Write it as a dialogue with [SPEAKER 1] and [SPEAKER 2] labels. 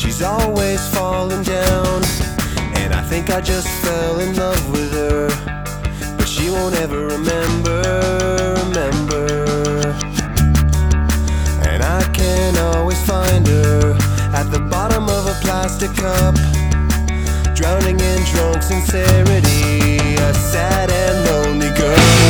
[SPEAKER 1] She's always falling down, and I think I just fell in love with her, but she won't ever remember. And I can always find her at the bottom of a plastic cup, drowning in drunk sincerity, a sad and lonely girl.